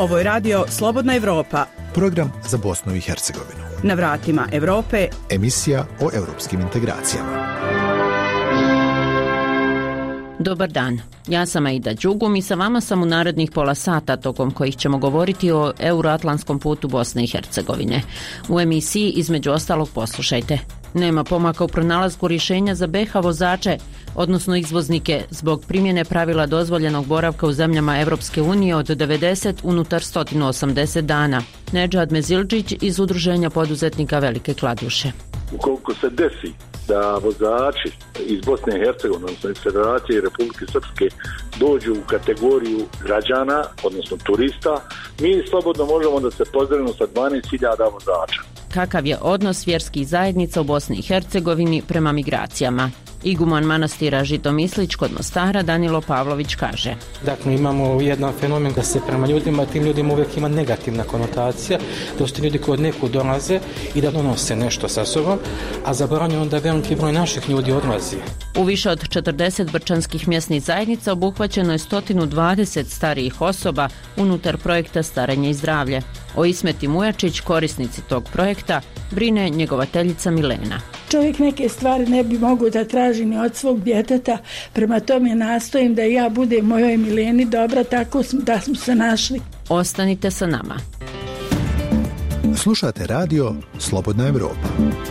Ovo je radio Slobodna Evropa. Program za Bosnu i Hercegovinu. Na vratima Evrope. Emisija o europskim integracijama. Dobar dan, ja sam Aida Đugum i sa vama sam u narednih pola sata tokom kojih ćemo govoriti o euroatlantskom putu Bosne i Hercegovine. U emisiji između ostalog poslušajte. Nema pomaka u pronalasku rješenja za BiH vozače, odnosno izvoznike, zbog primjene pravila dozvoljenog boravka u zemljama Evropske unije od 90 unutar 180 dana. Nedžad Mezildžić iz Udruženja poduzetnika Velike Kladuše. Ukoliko se desi da vozači iz Bosne i Hercegovine, odnosno iz Federacije i Republike Srpske dođu u kategoriju građana, odnosno turista, mi slobodno možemo da se pozdravimo sa 12.000 vozača. Kakav je odnos vjerskih zajednica u Bosni i Hercegovini prema migracijama? Iguman manastira Žitomislić kod Mostara Danilo Pavlović kaže: Dakle, imamo jedan fenomen da se prema ljudima, tim ljudima uvijek ima negativna konotacija, da su ljudi koji od nekud dolaze i da donose nešto sa sobom, a zabranjeno da veliki broj naših ljudi odlazi. U više od 40 brčanskih mjesnih zajednica obuhvaćeno je 120 starijih osoba unutar projekta Starenje i zdravlje. O Ismeti Mujačić, korisnici tog projekta, brine njegovateljica Milena. Čovjek neke stvari ne bi mogao da traži ni od svog djeteta, prema tome nastojim da ja budem mojoj Mileni dobra, tako da smo se našli. Ostanite sa nama. Slušate radio Slobodna Evropa.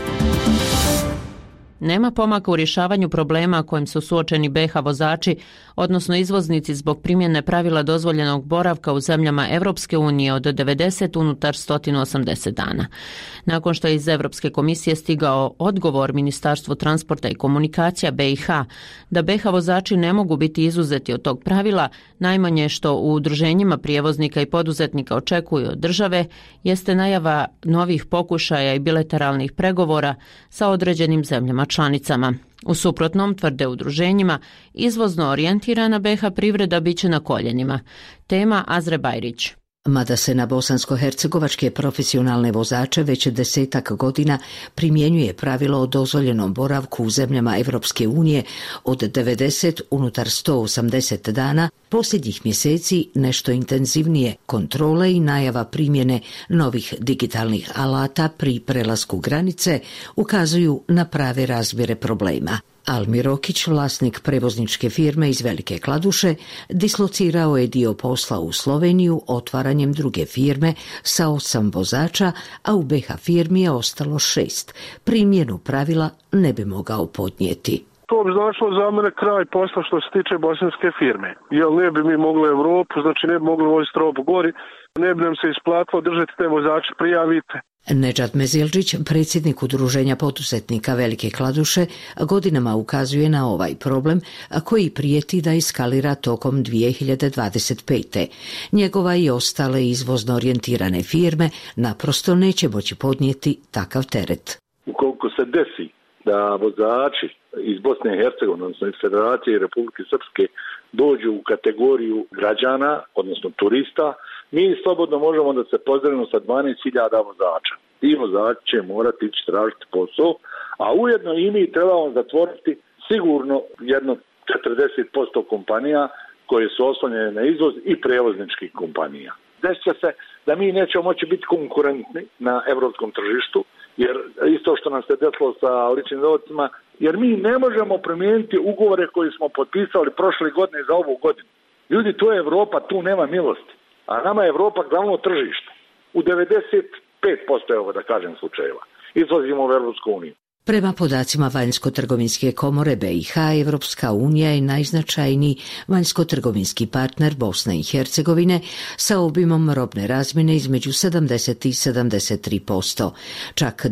Nema pomaka u rješavanju problema kojim su suočeni BiH vozači, odnosno izvoznici zbog primjene pravila dozvoljenog boravka u zemljama Evropske unije od 90 unutar 180 dana. Nakon što je iz Evropske komisije stigao odgovor Ministarstvu transporta i komunikacija BiH da BiH vozači ne mogu biti izuzeti od tog pravila, najmanje što u udruženjima prijevoznika i poduzetnika očekuju od države jeste najava novih pokušaja i bilateralnih pregovora sa određenim zemljama članicama. U suprotnom, tvrde udruženjima, izvozno orijentirana BiH privreda biće na koljenima. Tema Azre Bajrić. Mada se na bosansko-hercegovačke profesionalne vozače već 10 godina primjenjuje pravilo o dozvoljenom boravku u zemljama Evropske unije od 90 unutar 180 dana, posljednjih mjeseci nešto intenzivnije kontrole i najava primjene novih digitalnih alata pri prelasku granice ukazuju na prave razmjere problema. Almir Rokić, vlasnik prevozničke firme iz Velike Kladuše, dislocirao je dio posla u Sloveniju otvaranjem druge firme sa 8 vozača, a u BiH firmi je ostalo 6. Primjenu pravila ne bi mogao podnijeti. To bi značilo za mene kraj posla što se tiče bosanske firme. Jer ne bi mi mogli Evropu, znači ne bi mogli voziti robu gori, ne bi nam se isplatilo držati te vozače, prijavite. Nedžad Mezildžić, predsjednik Udruženja poduzetnika Velike Kladuše, godinama ukazuje na ovaj problem koji prijeti da eskalira tokom 2025. Njegova i ostale izvozno orijentirane firme naprosto neće moći podnijeti takav teret. Ukoliko se desi da vozači iz Bosne i Hercegovine, odnosno iz Federacije i Republike Srpske dođu u kategoriju građana, odnosno turista, mi slobodno možemo da se pozdravimo sa 12.000 vozača. Ti vozači će morati ići tražiti posao, a ujedno i mi trebamo zatvoriti sigurno jedno 40% kompanija koje su oslonjene na izvoz i prevozničkih kompanija. Desit će se da mi nećemo moći biti konkurentni na evropskom tržištu, jer isto što nam se desilo sa ličnim dohodcima, jer mi ne možemo promijeniti ugovore koje smo potpisali prošle godine za ovu godinu. Ljudi, to je Evropa, tu nema milosti. A nama je Evropa glavno tržište. U 95%, evo da kažem, slučajeva izlazimo u Evropsku uniju. Prema podacima Vanjsko-trgovinske komore BiH, Evropska unija je najznačajniji vanjsko-trgovinski partner Bosne i Hercegovine sa obimom robne razmjene između 70 i 73%. Čak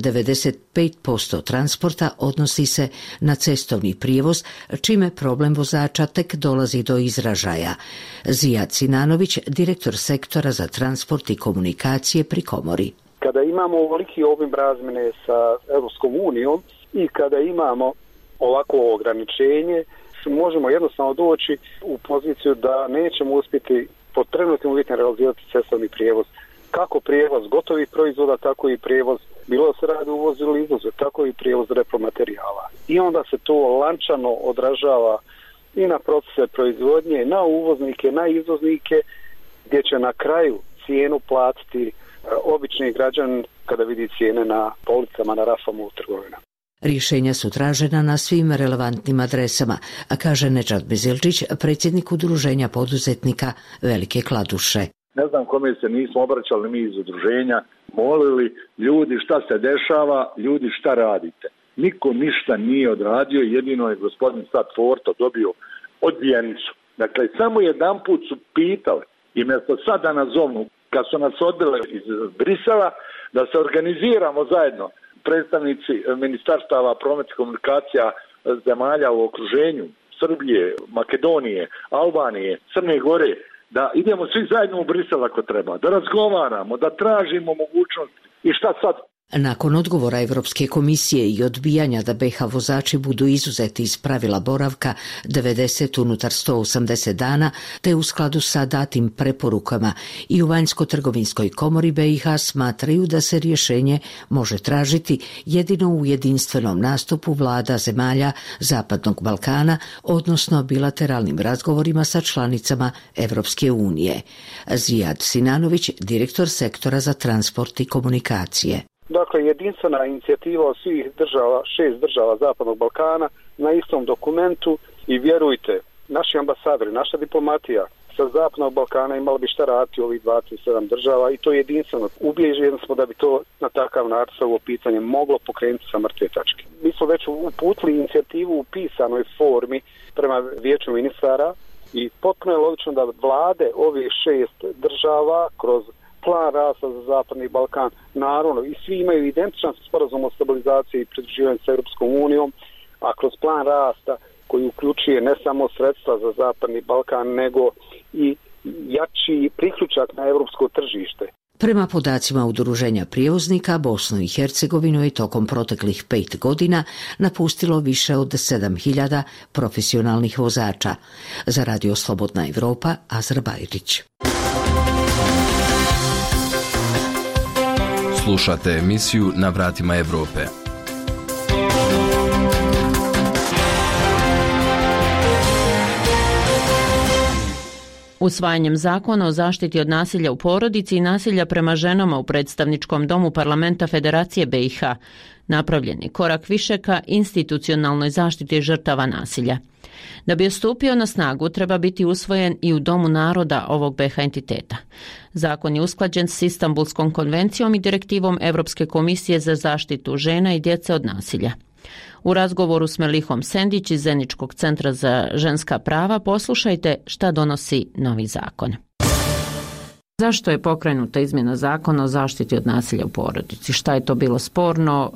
95% transporta odnosi se na cestovni prijevoz, čime problem vozača tek dolazi do izražaja. Zijad Sinanović, direktor sektora za transport i komunikacije pri komori. Kada imamo ovoliki obim razmjene sa Europskom unijom i kada imamo ovako ograničenje, možemo jednostavno doći u poziciju da nećemo uspjeti pod trenutnim uvjetima realizirati cestovni prijevoz. Kako prijevoz gotovih proizvoda, tako i prijevoz, bilo se radi uvoz ili izvoz, tako i prijevoz repromaterijala. I onda se to lančano odražava i na procese proizvodnje, na uvoznike, na izvoznike, gdje će na kraju cijenu platiti obični građan kada vidi cijene na policama, na rafama u trgovinama. Rješenja su tražena na svim relevantnim adresama, a kaže Nedžad Bezilčić, predsjednik udruženja poduzetnika Velike Kladuše. Ne znam kome se nismo obraćali mi iz udruženja, molili ljudi šta se dešava, ljudi šta radite. Niko ništa nije odradio, jedino je gospodin Sad Forto dobio odbijenicu. Dakle, samo jedan put su pitali i mjesto sad da nas zovnu, kad su nas odbile iz Brisela, da se organiziramo zajedno, predstavnici ministarstava prometa i komunikacija zemalja u okruženju, Srbije, Makedonije, Albanije, Crne Gore, da idemo svi zajedno u Brisel ako treba, da razgovaramo, da tražimo mogućnost i šta sad. Nakon odgovora Europske komisije i odbijanja da BiH vozači budu izuzeti iz pravila boravka 90 unutar 180 dana, te u skladu sa datim preporukama i u Vanjsko-trgovinskoj komori BiH smatraju da se rješenje može tražiti jedino u jedinstvenom nastupu vlada zemalja Zapadnog Balkana, odnosno bilateralnim razgovorima sa članicama Europske unije. Zijad Sinanović, direktor sektora za transport i komunikacije. Dakle, jedinstvena inicijativa od svih država, 6 država Zapadnog Balkana na istom dokumentu i vjerujte, naši ambasadori, naša diplomatija sa Zapadnog Balkana imala bi šta raditi ovih 27 država i to je jedinstveno. Ubijeđeni smo da bi to na takav način ovo pitanje moglo pokrenuti sa mrtve tačke. Mi smo već uputili inicijativu u pisanoj formi prema vijeću ministara i potpuno je logično da vlade ovih 6 država kroz plan rasta za Zapadni Balkan, naravno, i svi imaju identičan sporazum o stabilizaciji i pridruživanju sa Europskom unijom, a kroz plan rasta koji uključuje ne samo sredstva za Zapadni Balkan, nego i jači priključak na europsko tržište. Prema podacima Udruženja prijevoznika, Bosnu i Hercegovinu je tokom proteklih 5 godina napustilo više od 7.000 profesionalnih vozača. Za Radio Slobodna Evropa, Azra Bajrić. Slušate emisiju Na vratima Evrope. Usvajanjem zakona o zaštiti od nasilja u porodici i nasilja prema ženama u predstavničkom domu parlamenta Federacije BiH napravljen je korak više ka institucionalnoj zaštiti žrtava nasilja. Da bi stupio na snagu treba biti usvojen i u Domu naroda ovog BiH entiteta. Zakon je usklađen s Istanbulskom konvencijom i direktivom Europske komisije za zaštitu žena i djece od nasilja. U razgovoru s Melihom Sendić iz Zeničkog centra za ženska prava poslušajte šta donosi novi zakon. Zašto je pokrenuta izmjena zakona o zaštiti od nasilja u porodici? Šta je to bilo sporno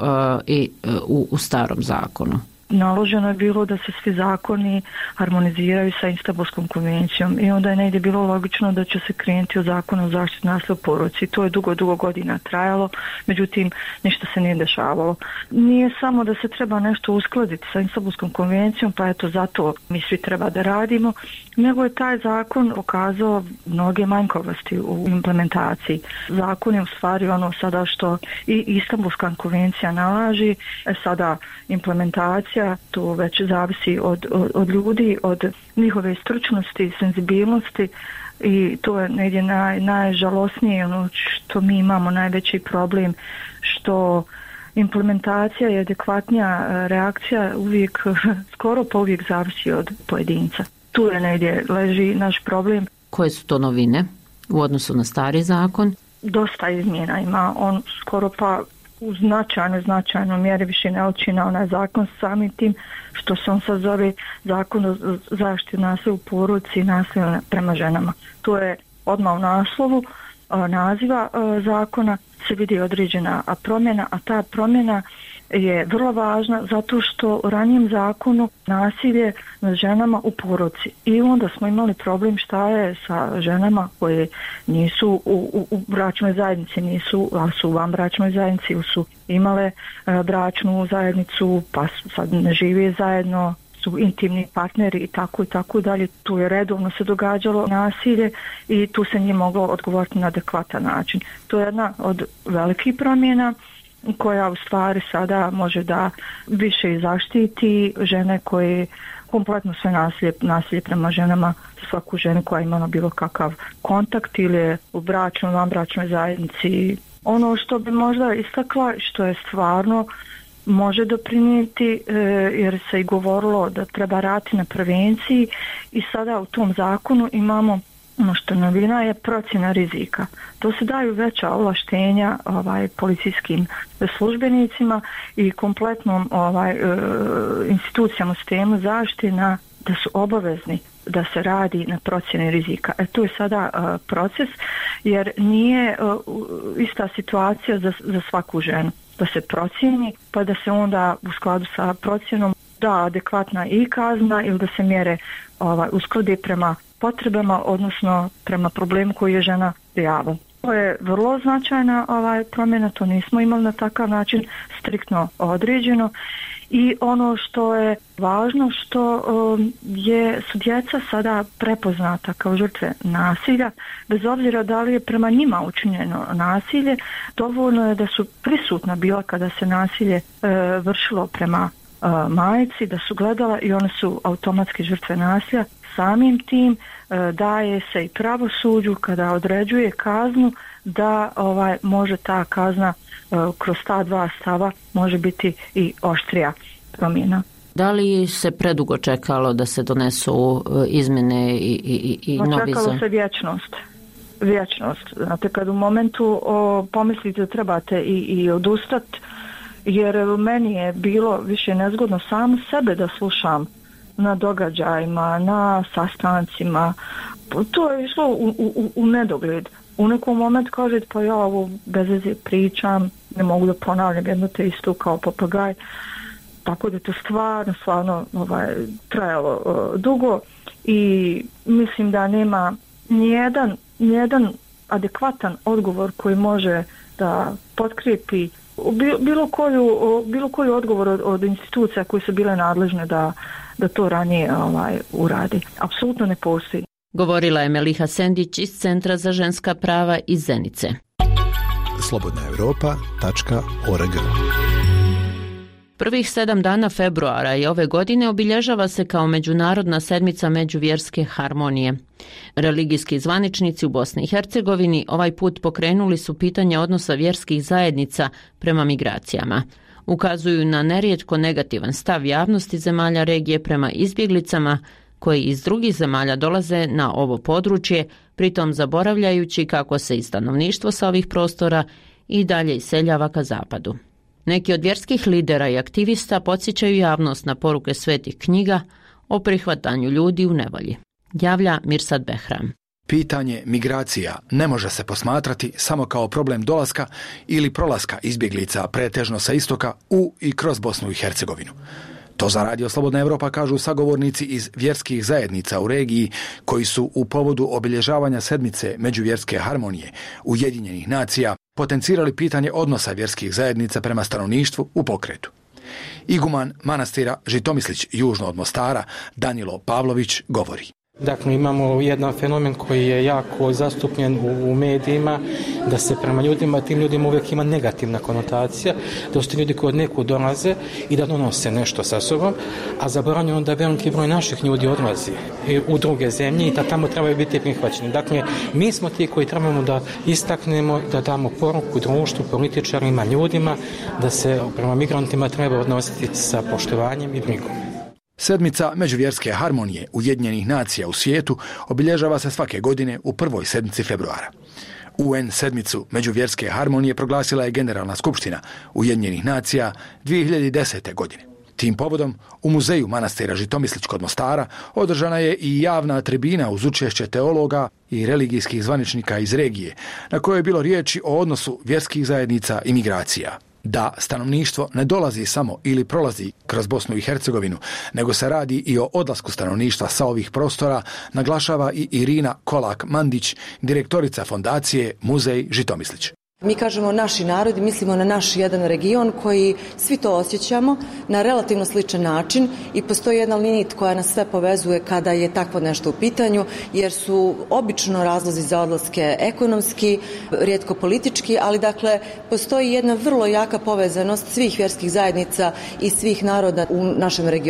u starom zakonu? Naloženo je bilo da se svi zakoni harmoniziraju sa Istanbulskom konvencijom i onda je negdje bilo logično da će se krenuti u zakon o zaštiti nasilja u porodici. To je dugo godina trajalo, međutim ništa se nije dešavalo. Nije samo da se treba nešto uskladiti sa Istanbulskom konvencijom, pa eto zato mi svi treba da radimo, nego je taj zakon pokazao mnoge manjkavosti u implementaciji. Zakon je u stvari ono sada što i Istanbulska konvencija nalaži, sada implementacija to već zavisi od ljudi, od njihove stručnosti, senzibilnosti i to je negdje najžalosnije ono što mi imamo najveći problem, što implementacija i adekvatnija reakcija uvijek, skoro pa uvijek zavisi od pojedinca. Tu je negdje leži naš problem. Koje su to novine u odnosu na stari zakon? Dosta izmjena ima, on skoro pa u značajnoj mjeri više ne liči na onaj zakon samim tim što se on sad zove zakon o zaštiti nasilja u porodici i nasilja prema ženama. To je odmah u naslovu naziva zakona se vidi određena promjena, a ta promjena je vrlo važna zato što u ranijem zakonu nasilje nad ženama u porodici i onda smo imali problem šta je sa ženama koje nisu u bračnoj zajednici, ali su u vanbračnoj zajednici, su imale bračnu zajednicu pa sad ne žive zajedno, su intimni partneri i tako dalje. Tu je redovno se događalo nasilje i tu se nije moglo odgovoriti na adekvatan način. To je jedna od velikih promjena koja u stvari sada može da više zaštiti žene koje kompletno sve nasilje prema ženama, svaku ženu koja je imala bilo kakav kontakt ili je u bračnoj, vanbračnoj zajednici. Ono što bi možda istakla, što je stvarno može doprinijeti, jer se i govorilo da treba raditi na prevenciji i sada u tom zakonu imamo ono što novina je procjena rizika. To se daju veća ovlaštenja policijskim službenicima i kompletnom institucijama u sistemu zaštite da su obavezni da se radi na procjeni rizika. To je sada proces, jer nije ista situacija za svaku ženu. Da se procijeni, pa da se onda u skladu sa procjenom da adekvatna i kazna ili da se mjere uskladi prema potrebama, odnosno prema problemu koji je žena prijavila. To je vrlo značajna promjena, to nismo imali na takav način striktno određeno. I ono što je važno, što su djeca sada prepoznata kao žrtve nasilja, bez obzira da li je prema njima učinjeno nasilje, dovoljno je da su prisutna bila kada se nasilje vršilo prema majci, da su gledala i one su automatski žrtve nasilja. Samim tim daje se i pravosuđu kada određuje kaznu da može ta kazna kroz ta dva stava može biti i oštrija promjena. Da li se predugo čekalo da se donesu izmjene i novi zakon? Čekalo se vječnost. Znate, kad u momentu pomislite da trebate i odustati, jer meni je bilo više nezgodno samo sebe da slušam na događajima, na sastancima. To je išlo u nedogled. U nekom momentu kažete pa ja ovo bez veze pričam, ne mogu da ponavljam jedno te isto kao papagaj. Tako da je to stvarno trajalo dugo i mislim da nema nijedan adekvatan odgovor koji može da potkrijepi bilo koji odgovor od institucija koje su bile nadležne da to ranije uradi. Apsolutno ne postoji. Govorila je Meliha Sendić iz Centra za ženska prava iz Zenice. slobodnaevropa.org. Prvih 7 dana februara i ove godine obilježava se kao Međunarodna sedmica međuvjerske harmonije. Religijski zvaničnici u Bosni i Hercegovini ovaj put pokrenuli su pitanje odnosa vjerskih zajednica prema migracijama. Ukazuju na nerijetko negativan stav javnosti zemalja regije prema izbjeglicama koji iz drugih zemalja dolaze na ovo područje, pritom zaboravljajući kako se i stanovništvo sa ovih prostora i dalje iseljava ka zapadu. Neki od vjerskih lidera i aktivista podsjećaju javnost na poruke svetih knjiga o prihvatanju ljudi u nevolji. Javlja Mirsad Behram. Pitanje migracija ne može se posmatrati samo kao problem dolaska ili prolaska izbjeglica pretežno sa istoka u i kroz Bosnu i Hercegovinu. To za Radio Slobodna Evropa kažu sagovornici iz vjerskih zajednica u regiji koji su u povodu obilježavanja sedmice međuvjerske harmonije Ujedinjenih nacija potencirali pitanje odnosa vjerskih zajednica prema stanovništvu u pokretu. Iguman manastira Žitomislić južno od Mostara Danilo Pavlović govori. Dakle, imamo jedan fenomen koji je jako zastupljen u medijima, da se prema ljudima, tim ljudima uvijek ima negativna konotacija, da su ti ljudi koji od nekud dolaze i da donose nešto sa sobom, a zaboravljamo da veliki broj naših ljudi odlazi u druge zemlje i da tamo trebaju biti prihvaćeni. Dakle, mi smo ti koji trebamo da istaknemo, da damo poruku društvu, političarima, ljudima, da se prema migrantima treba odnositi sa poštovanjem i brigom. Sedmica međuvjerske harmonije Ujedinjenih nacija u svijetu obilježava se svake godine u prvoj sedmici februara. UN sedmicu međuvjerske harmonije proglasila je Generalna skupština Ujedinjenih nacija 2010. godine. Tim povodom u muzeju manastira Žitomislić kod Mostara održana je i javna tribina uz učešće teologa i religijskih zvaničnika iz regije, na kojoj je bilo riječi o odnosu vjerskih zajednica i migracija. Da stanovništvo ne dolazi samo ili prolazi kroz Bosnu i Hercegovinu, nego se radi i o odlasku stanovništva sa ovih prostora, naglašava i Irina Kolak-Mandić, direktorica fondacije Muzej Žitomislić. Mi kažemo naši narodi, mislimo na naš jedan region koji svi to osjećamo na relativno sličan način i postoji jedna linija koja nas sve povezuje kada je takvo nešto u pitanju, jer su obično razlozi za odlaske ekonomski, rijetko politički, ali dakle postoji jedna vrlo jaka povezanost svih vjerskih zajednica i svih naroda u našem regionu.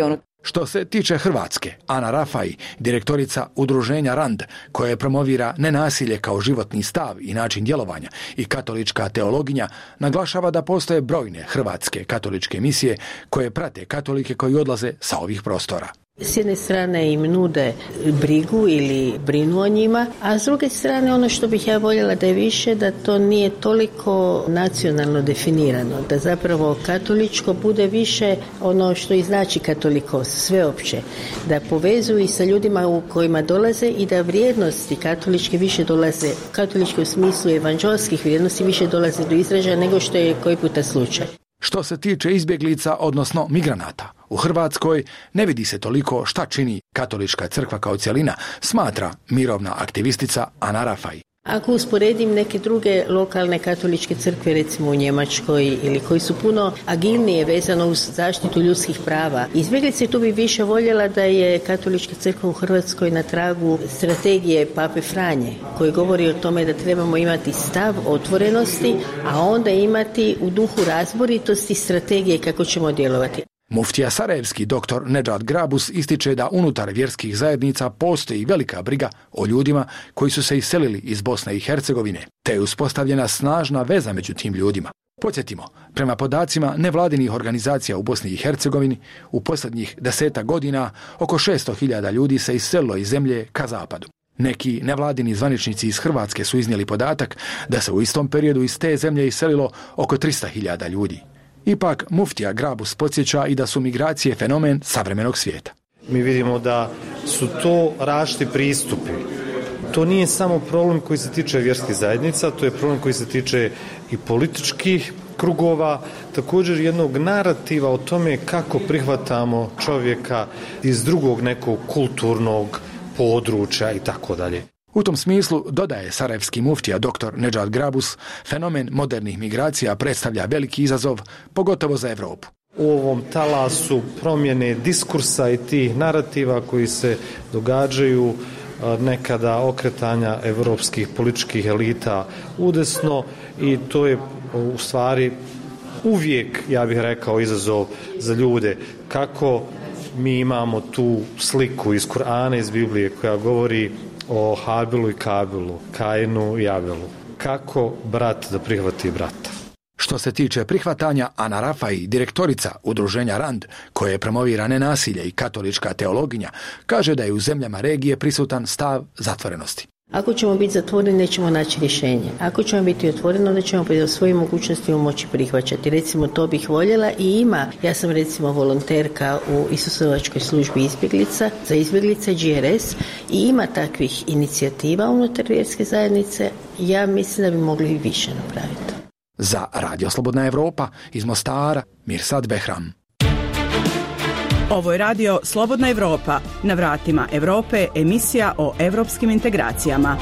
Što se tiče Hrvatske, Ana Rafaj, direktorica udruženja RAND, koje promovira nenasilje kao životni stav i način djelovanja, i katolička teologinja, naglašava da postoje brojne hrvatske katoličke misije koje prate katolike koji odlaze sa ovih prostora. S jedne strane im nude brigu ili brinu o njima, a s druge strane ono što bih ja voljela da je više, da to nije toliko nacionalno definirano, da zapravo katoličko bude više ono što i znači katolikost, sveopće, da povezuju i sa ljudima u kojima dolaze i da vrijednosti katoličke više dolaze, katoličke u smislu evanđelskih vrijednosti više dolaze do izražaja nego što je koji puta slučaj. Što se tiče izbjeglica, odnosno migranata, u Hrvatskoj ne vidi se toliko šta čini katolička crkva kao cjelina, smatra mirovna aktivistica Ana Rafaj. Ako usporedim neke druge lokalne katoličke crkve, recimo u Njemačkoj, ili koji su puno agilnije vezano uz zaštitu ljudskih prava, izbjeglice, tu bi više voljela da je katolička crkva u Hrvatskoj na tragu strategije Pape Franje, koji govori o tome da trebamo imati stav otvorenosti, a onda imati u duhu razboritosti strategije kako ćemo djelovati. Muftija sarajevski dr. Nedžad Grabus ističe da unutar vjerskih zajednica postoji velika briga o ljudima koji su se iselili iz Bosne i Hercegovine, te je uspostavljena snažna veza među tim ljudima. Podsjetimo, prema podacima nevladinih organizacija u Bosni i Hercegovini, u posljednjih 10 godina oko 600.000 ljudi se iselilo iz zemlje ka zapadu. Neki nevladini zvaničnici iz Hrvatske su iznijeli podatak da se u istom periodu iz te zemlje iselilo oko 300.000 ljudi. Ipak, muftija Grabus podsjeća i da su migracije fenomen savremenog svijeta. Mi vidimo da su to različiti pristupi. To nije samo problem koji se tiče vjerskih zajednica, to je problem koji se tiče i političkih krugova, također jednog narativa o tome kako prihvatamo čovjeka iz drugog nekog kulturnog područja i tako dalje. U tom smislu, dodaje sarajevski muftija dr. Nedžad Grabus, fenomen modernih migracija predstavlja veliki izazov, pogotovo za Europu. U ovom talasu promjene diskursa i tih narativa koji se događaju, nekada okretanja europskih političkih elita udesno, i to je u stvari uvijek, ja bih rekao, izazov za ljude. Kako mi imamo tu sliku iz Kur'ana, iz Biblije, koja govori o Habilu i Kabilu, Kainu i Abelu. Kako brat da prihvati brata? Što se tiče prihvatanja, Ana Rafaj, direktorica udruženja RAND, koje promovira nenasilje i katolička teologinja, kaže da je u zemljama regije prisutan stav zatvorenosti. Ako ćemo biti zatvoreni, nećemo naći rješenje. Ako ćemo biti otvoreni, onda ćemo po svojim mogućnostima moći prihvaćati. Recimo, to bih voljela i ima. Ja sam recimo volonterka u Isusovačkoj službi izbjeglica, za izbjeglice GRS, i ima takvih inicijativa unutar vjerske zajednice. Ja mislim da bi mogli i više napraviti. Za Radio Slobodna Evropa iz Mostara, Mirsad Behram. Ovo je radio Slobodna Evropa, na vratima Europe, emisija o evropskim integracijama.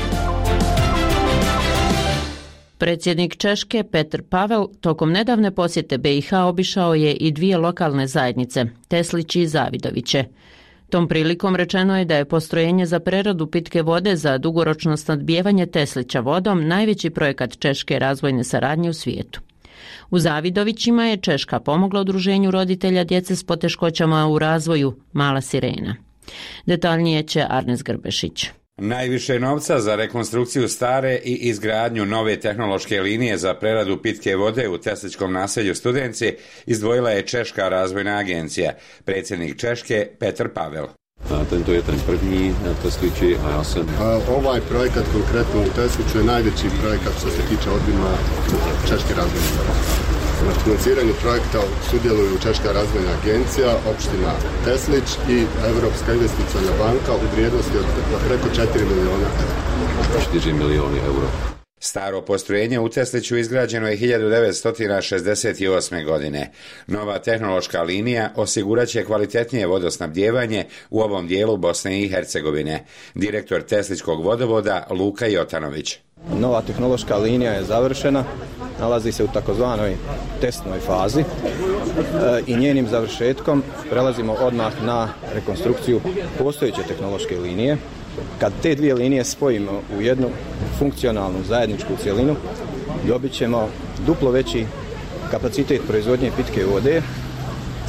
Predsjednik Češke Petr Pavel tokom nedavne posjete BiH obišao je i dvije lokalne zajednice, Teslić i Zavidoviće. Tom prilikom rečeno je da je postrojenje za preradu pitke vode za dugoročno snabdijevanje Teslića vodom najveći projekat češke razvojne saradnje u svijetu. U Zavidovićima je Češka pomogla udruženju roditelja djece s poteškoćama u razvoju Mala Sirena. Detaljnije će Arnes Grbešić. Najviše novca za rekonstrukciju stare i izgradnju nove tehnološke linije za preradu pitke vode u tesličkom naselju Studenci izdvojila je Češka razvojna agencija. Predsjednik Češke Petr Pavel. Tento je ten první Teslići, a ja sam... Ovaj projekat konkretno u Tesliću je najveći projekat što se tiče obima Češke razvojne agencije. Na financiranju projekta sudjeluju Češka razvojna agencija, opština Teslić i Evropska investiciona banka u vrijednosti od preko 4 miliona eura. 4 milioni eura. Staro postrojenje u Tesliću izgrađeno je 1968. godine. Nova tehnološka linija osiguraće kvalitetnije vodosnabdijevanje u ovom dijelu Bosne i Hercegovine. Direktor Tesličkog vodovoda Luka Jotanović. Nova tehnološka linija je završena, nalazi se u takozvanoj testnoj fazi i njenim završetkom prelazimo odmah na rekonstrukciju postojeće tehnološke linije. Kad te dvije linije spojimo u jednu funkcionalnu zajedničku cjelinu, dobit ćemo duplo veći kapacitet proizvodnje pitke vode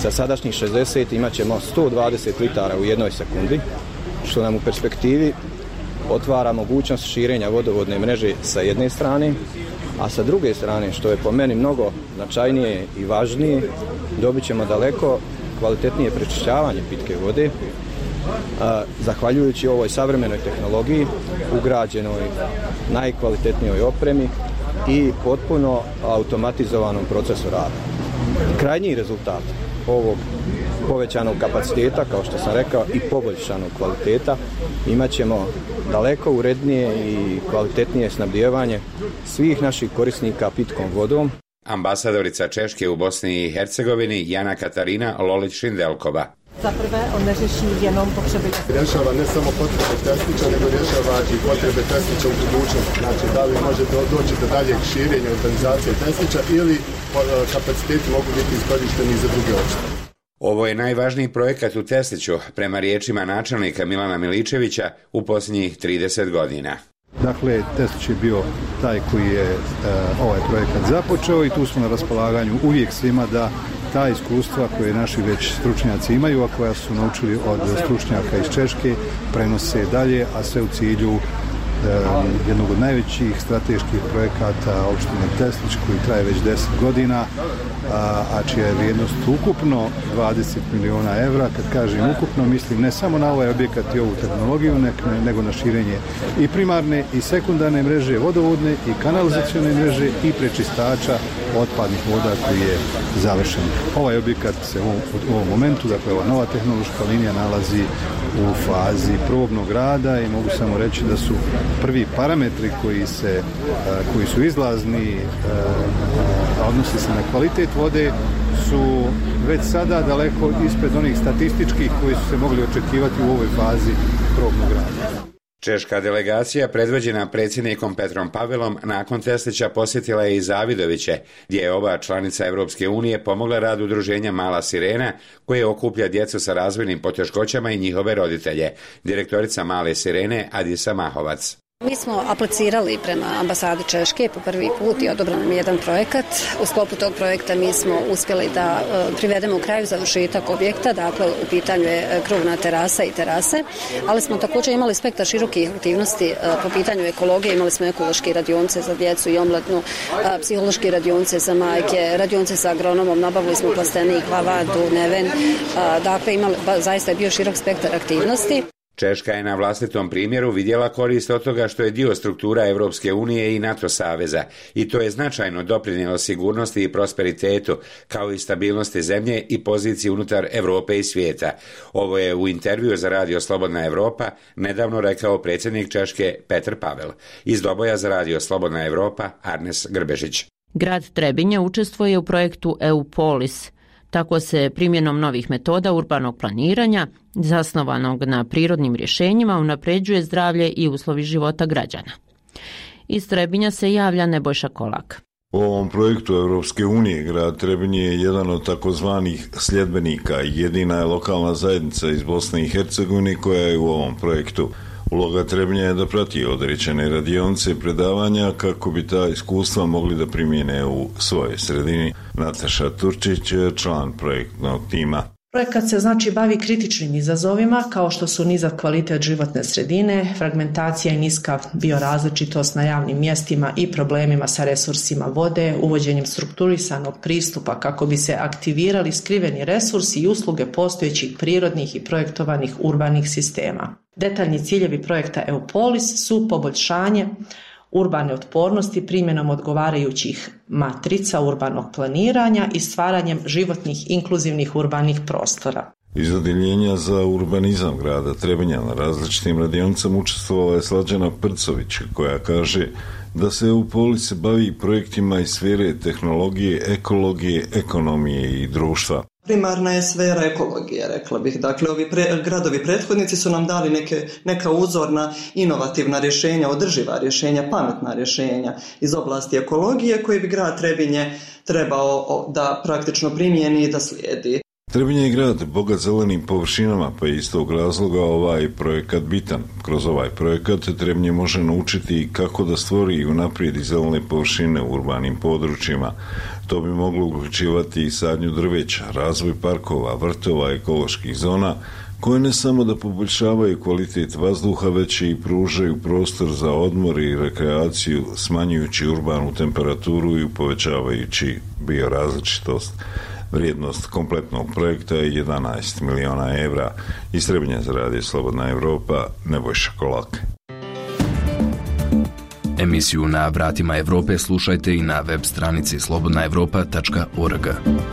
Sa sadašnjih 60 imat ćemo 120 litara u jednoj sekundi, što nam u perspektivi otvara mogućnost širenja vodovodne mreže sa jedne strane, a sa druge strane, što je po meni mnogo značajnije i važnije, dobit ćemo daleko kvalitetnije prečišćavanje pitke vode, zahvaljujući ovoj savremenoj tehnologiji, ugrađenoj najkvalitetnijoj opremi i potpuno automatizovanom procesu rada. Krajnji rezultat ovog povećanog kapaciteta, kao što sam rekao, i poboljšanog kvaliteta, imat ćemo daleko urednije i kvalitetnije snabdijevanje svih naših korisnika pitkom vodom. Ambasadorica Češke u Bosni i Hercegovini Jana Katarina Lolić-Šindelkova. Za prvé, on neřeší jenom potřeby. Rješava ne samo potrebe Teslića, nego rješava i potrebe Teslića u budućnosti. Znači, da li može doći do daljeg širenja organizacije Teslića ili kapaciteti mogu biti iskorišteni za druge opštine. Ovo je najvažniji projekat u Tesliću, prema riječima načelnika Milana Miličevića, u posljednjih 30 godina. Dakle, Teslić je bio taj koji je ovaj projekat započeo i tu smo na raspolaganju uvijek svima da ta iskustva koje naši već stručnjaci imaju, a koja su naučili od stručnjaka iz Češke, prenose dalje, a sve u cilju jednog od najvećih strateških projekata opštine Teslić koji traje već 10 godina, a čija je vrijednost ukupno 20 miliona evra. Kad kažem ukupno, mislim ne samo na ovaj objekat i ovu tehnologiju, nego na širenje i primarne i sekundarne mreže, vodovodne i kanalizacione mreže i prečistača otpadnih voda koji je završen. Ovaj objekat se u ovom momentu, dakle ova nova tehnološka linija, nalazi u fazi probnog rada i mogu samo reći da su prvi parametri koji su izlazni, a odnose se na kvalitet vode, su već sada daleko ispred onih statističkih koji su se mogli očekivati u ovoj fazi probnog rada. Češka delegacija, predvođena predsjednikom Petrom Pavelom, nakon Teslića posjetila je i Zavidoviće, gdje je ova članica Europske unije pomogla rad udruženja Mala sirena, koje okuplja djecu sa razvojnim poteškoćama i njihove roditelje. Direktorica Male sirene Adisa Mahovac. Mi smo aplicirali prema ambasadi Češke po prvi put i odobren nam jedan projekat. U sklopu tog projekta mi smo uspjeli da privedemo u kraju završetak objekta, dakle u pitanju je krovna terasa i terase, ali smo također imali spektar širokih aktivnosti po pitanju ekologije, imali smo ekološke radionice za djecu i omladnu, psihološke radionice za majke, radionice sa agronomom, nabavili smo plastenik, lavadu, neven, dakle zaista je bio širok spektar aktivnosti. Češka je na vlastitom primjeru vidjela korist od toga što je dio struktura Europske unije i NATO saveza i to je značajno doprinijelo sigurnosti i prosperitetu, kao i stabilnosti zemlje i poziciji unutar Europe i svijeta. Ovo je u intervju za Radio Slobodna Europa nedavno rekao predsjednik Češke Petr Pavel. Iz Doboja za Radio Slobodna Europa Arnes Grbežić. Grad Trebinje učestvuje u projektu EUPOLIS. Tako se primjenom novih metoda urbanog planiranja, zasnovanog na prirodnim rješenjima, unapređuje zdravlje i uslovi života građana. Iz Trebinja se javlja Nebojša Kolak. U ovom projektu Europske unije grad Trebinje je jedan od takozvanih sljedbenika i jedina je lokalna zajednica iz Bosne i Hercegovine koja je u ovom projektu. Uloga Trebinja je da prati određene radionice i predavanja kako bi ta iskustva mogli da primjene u svojoj sredini. Nataša Turčić je član projektnog tima. Projekat se bavi kritičnim izazovima kao što su nizak kvalitet životne sredine, fragmentacija i niska biorazličitost na javnim mjestima i problemima sa resursima vode, uvođenjem strukturisanog pristupa kako bi se aktivirali skriveni resursi i usluge postojećih prirodnih i projektovanih urbanih sistema. Detaljni ciljevi projekta EUPOLIS su poboljšanje urbane otpornosti primjenom odgovarajućih matrica urbanog planiranja i stvaranjem životnih inkluzivnih urbanih prostora. Iz odjeljenja za urbanizam grada Trebinja na različitim radionicama učestvovala je Slađana Prcović, koja kaže da se EUPOLIS bavi projektima iz sfere tehnologije, ekologije, ekonomije i društva. Primarna je sfera ekologije, rekla bih. Dakle, ovi gradovi prethodnici su nam dali neka uzorna, inovativna rješenja, održiva rješenja, pametna rješenja iz oblasti ekologije koje bi grad Trebinje trebao da praktično primijeni i da slijedi. Trebinje je grad bogat zelenim površinama, pa je iz tog razloga ovaj projekat bitan. Kroz ovaj projekat Trebinje može naučiti kako da stvori i unaprijedi zelene površine u urbanim područjima. To bi moglo uključivati i sadnju drveća, razvoj parkova, vrtova, ekoloških zona, koje ne samo da poboljšavaju kvalitet vazduha, već i pružaju prostor za odmor i rekreaciju, smanjujući urbanu temperaturu i povećavajući biorazličitost. Vrijednost kompletnog projekta je 11 miliona evra. Iz Trebinja za Radio Slobodna Evropa, Nebojša Kolak. Emisiju Na vratima Evrope slušajte i na web stranici slobodnaevropa.org.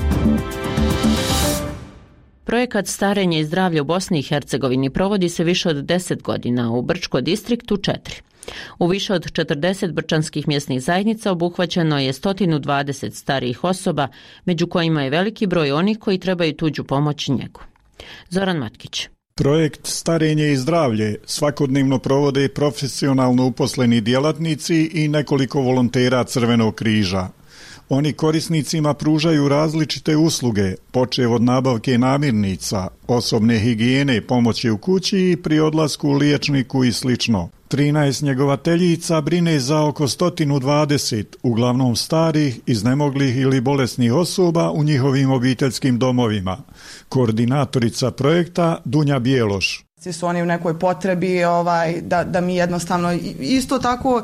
Projekat Starenje i zdravlje u Bosni i Hercegovini provodi se više od 10 godina, u Brčko distriktu 4. U više od 40 brčanskih mjesnih zajednica obuhvaćeno je 120 starijih osoba, među kojima je veliki broj onih koji trebaju tuđu pomoć i njegu. Zoran Matkić. Projekt Starenje i zdravlje svakodnevno provode profesionalno uposleni djelatnici i nekoliko volontera Crvenog križa. Oni korisnicima pružaju različite usluge, počev od nabavke namirnica, osobne higijene, pomoći u kući i pri odlasku liječniku i slično. 13 njegovateljica brine za oko 120, uglavnom starih, iznemoglih ili bolesnih osoba u njihovim obiteljskim domovima. Koordinatorica projekta Dunja Bijeloš. Su oni u nekoj potrebi da mi jednostavno, isto tako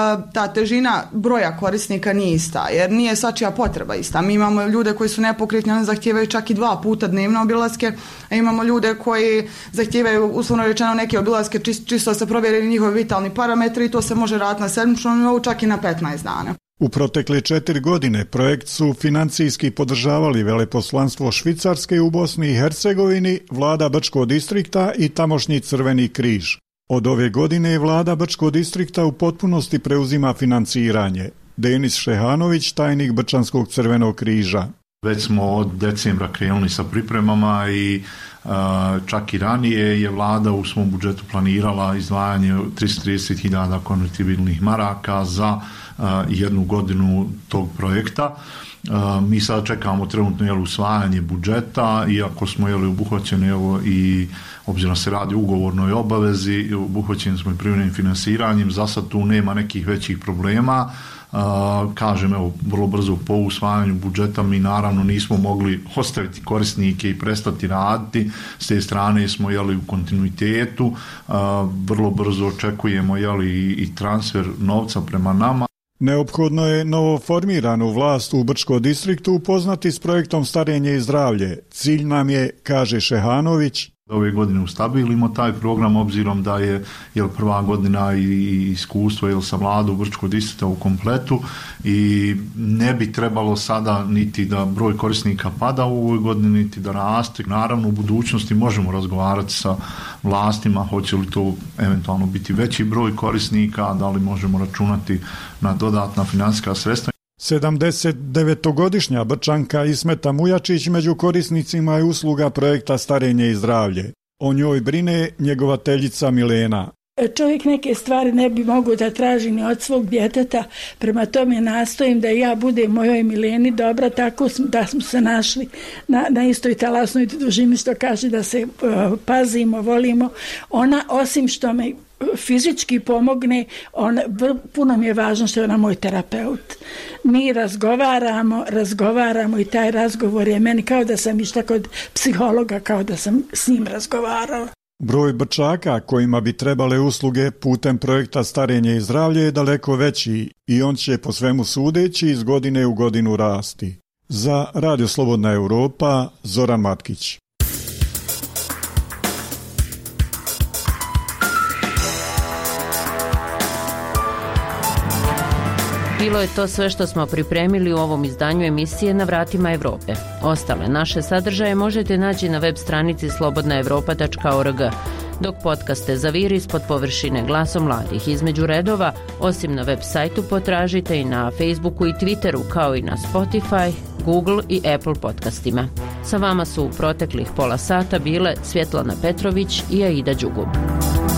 ta težina broja korisnika nije ista, jer nije svačija potreba ista. Mi imamo ljude koji su nepokretni, oni zahtijevaju čak i 2 puta dnevno obilaske, a imamo ljude koji zahtijevaju, uslovno rečeno, neke obilaske čisto se provjeri njihovi vitalni parametri i to se može raditi na sedmičnom nivou, čak i na 15 dana. U protekle 4 godine projekt su financijski podržavali Veleposlanstvo Švicarske u Bosni i Hercegovini, vlada Brčkog distrikta i tamošnji Crveni križ. Od ove godine vlada Brčkog distrikta u potpunosti preuzima financiranje. Denis Šehanović, tajnik Brčanskog Crvenog križa. Već smo od decembra krenuli sa pripremama i čak i ranije je vlada u svom budžetu planirala izdvajanje 330.000 konvertibilnih maraka za 1 godinu tog projekta. Mi sad čekamo trenutno usvajanje budžeta, iako smo obuhvaćeni i obzirom se radi o ugovornoj obavezi, obuhvaćeni smo i privremenim finansiranjem, za sad tu nema nekih većih problema. Kažem, vrlo brzo po usvajanju budžeta mi naravno nismo mogli ostaviti korisnike i prestati raditi, s te strane smo u kontinuitetu, vrlo brzo očekujemo i transfer novca prema nama. Neophodno je novoformiranu vlast u Brčkom distriktu upoznati s projektom Starenje i zdravlje. Cilj nam je, kaže Šehanović, ove godine ustabilimo taj program, obzirom da je prva godina i iskustvo sa vladom Brčkog distrikta u kompletu i ne bi trebalo sada niti da broj korisnika pada u ovoj godini, niti da raste. Naravno, u budućnosti možemo razgovarati sa vlastima, hoće li to eventualno biti veći broj korisnika, da li možemo računati na dodatna financijska sredstva. 79-godišnja Brčanka Ismeta Mujačić među korisnicima je usluga projekta Starenje i zdravlje. O njoj brine njegovateljica Milena. Čovjek neke stvari ne bi mogao da traži ni od svog djeteta, prema tome nastojim da ja budem mojoj Mileni dobra, tako da smo se našli na istoj talasnoj dužini, što kaže da se pazimo, volimo. Ona, osim što me fizički pomogne, puno mi je važno što je ona moj terapeut. Mi razgovaramo i taj razgovor je meni kao da sam išla kod psihologa, kao da sam s njim razgovarala. Broj Brčaka kojima bi trebale usluge putem projekta Starenje i zdravlje je daleko veći i on će po svemu sudeći iz godine u godinu rasti. Za Radio Slobodna Europa, Zoran Matkić. Bilo je to sve što smo pripremili u ovom izdanju emisije Na vratima Evrope. Ostale naše sadržaje možete naći na web stranici slobodnaevropa.org, dok podcaste zaviri ispod površine Glasom mladih između redova, osim na web sajtu potražite i na Facebooku i Twitteru, kao i na Spotify, Google i Apple podcastima. Sa vama su u proteklih pola sata bile Svjetlana Petrović i Aida Đugub.